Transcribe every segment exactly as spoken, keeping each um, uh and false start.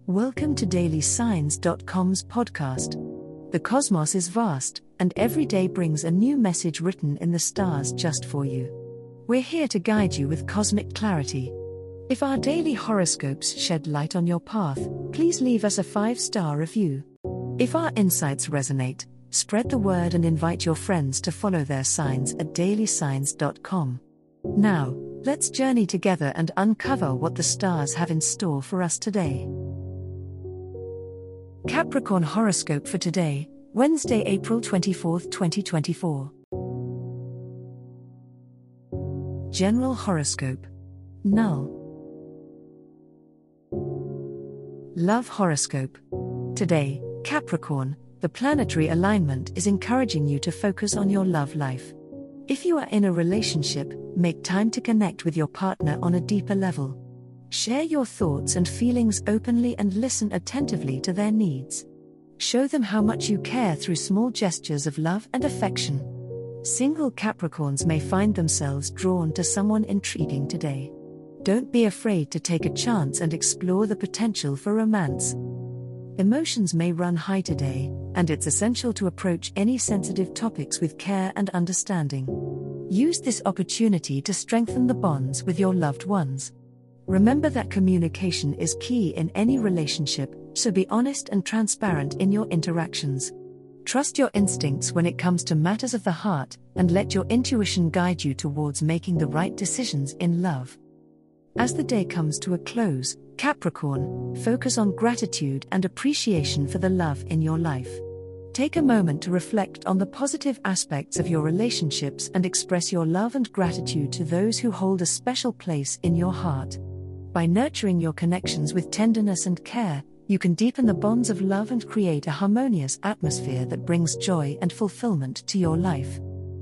Welcome to daily signs dot com's podcast. The cosmos is vast, and every day brings a new message written in the stars just for you. We're here to guide you with cosmic clarity. If our daily horoscopes shed light on your path, please leave us a five-star review. If our insights resonate, spread the word and invite your friends to follow their signs at daily signs dot com. Now, let's journey together and uncover what the stars have in store for us today. Capricorn horoscope for today, Wednesday, April twenty-fourth, twenty twenty-four. General horoscope. Null. Love horoscope. Today, Capricorn, the planetary alignment is encouraging you to focus on your love life. If you are in a relationship, make time to connect with your partner on a deeper level. Share your thoughts and feelings openly and listen attentively to their needs. Show them how much you care through small gestures of love and affection. Single Capricorns may find themselves drawn to someone intriguing today. Don't be afraid to take a chance and explore the potential for romance. Emotions may run high today, and it's essential to approach any sensitive topics with care and understanding. Use this opportunity to strengthen the bonds with your loved ones. Remember that communication is key in any relationship, so be honest and transparent in your interactions. Trust your instincts when it comes to matters of the heart, and let your intuition guide you towards making the right decisions in love. As the day comes to a close, Capricorn, focus on gratitude and appreciation for the love in your life. Take a moment to reflect on the positive aspects of your relationships and express your love and gratitude to those who hold a special place in your heart. By nurturing your connections with tenderness and care, you can deepen the bonds of love and create a harmonious atmosphere that brings joy and fulfillment to your life.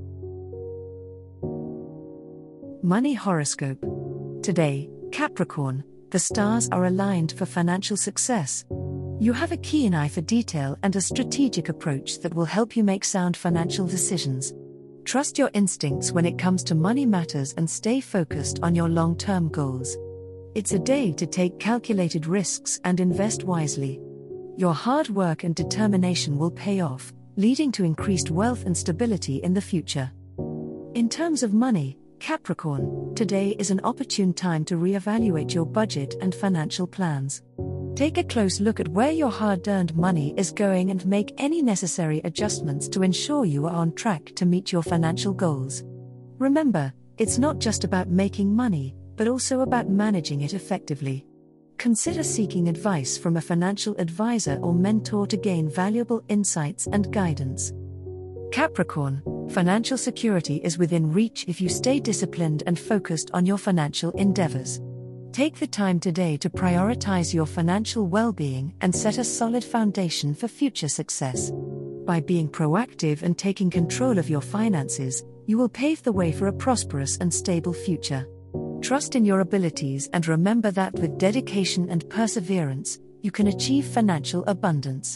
Money horoscope. Today, Capricorn, the stars are aligned for financial success. You have a keen eye for detail and a strategic approach that will help you make sound financial decisions. Trust your instincts when it comes to money matters and stay focused on your long-term goals. It's a day to take calculated risks and invest wisely. Your hard work and determination will pay off, leading to increased wealth and stability in the future. In terms of money, Capricorn, today is an opportune time to reevaluate your budget and financial plans. Take a close look at where your hard-earned money is going and make any necessary adjustments to ensure you are on track to meet your financial goals. Remember, it's not just about making money, but also about managing it effectively. Consider seeking advice from a financial advisor or mentor to gain valuable insights and guidance. Capricorn, financial security is within reach if you stay disciplined and focused on your financial endeavors. Take the time today to prioritize your financial well-being and set a solid foundation for future success. By being proactive and taking control of your finances, you will pave the way for a prosperous and stable future. Trust in your abilities and remember that with dedication and perseverance, you can achieve financial abundance.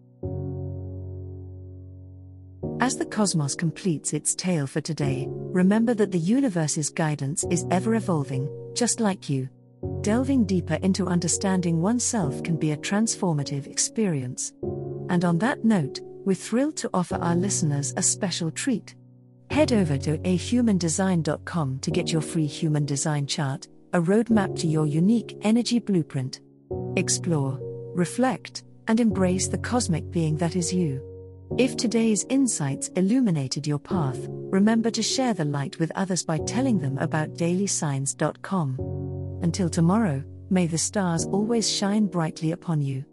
As the cosmos completes its tale for today, remember that the universe's guidance is ever evolving, just like you. Delving deeper into understanding oneself can be a transformative experience. And on that note, we're thrilled to offer our listeners a special treat. Head over to a human design dot com to get your free human design chart, a roadmap to your unique energy blueprint. Explore, reflect, and embrace the cosmic being that is you. If today's insights illuminated your path, remember to share the light with others by telling them about daily signs dot com. Until tomorrow, may the stars always shine brightly upon you.